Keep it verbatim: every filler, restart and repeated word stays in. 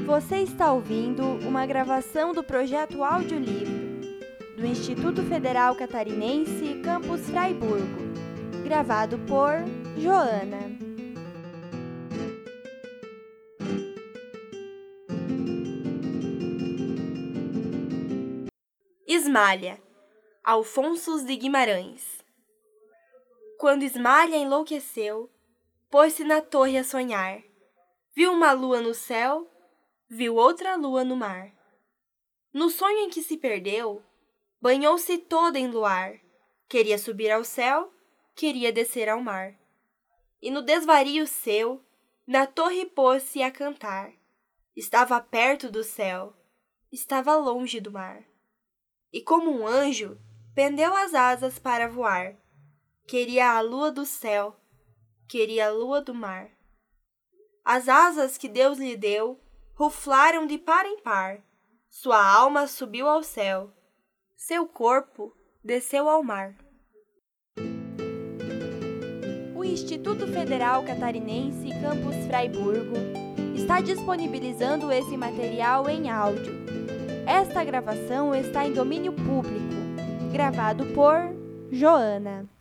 Você está ouvindo uma gravação do projeto Audiolivro do Instituto Federal Catarinense, Campus Fraiburgo, gravado por Joana. Ismália, Alfonso de Guimarães. Quando Ismália enlouqueceu, pôs-se na torre a sonhar. Viu uma lua no céu, viu outra lua no mar. No sonho em que se perdeu, banhou-se toda em luar. Queria subir ao céu, queria descer ao mar. E no desvario seu, na torre pôs-se a cantar. Estava perto do céu, estava longe do mar. E como um anjo, pendeu as asas para voar. Queria a lua do céu, queria a lua do mar. As asas que Deus lhe deu ruflaram de par em par. Sua alma subiu ao céu, seu corpo desceu ao mar. O Instituto Federal Catarinense, Campus Fraiburgo, está disponibilizando esse material em áudio. Esta gravação está em domínio público, gravado por Joana.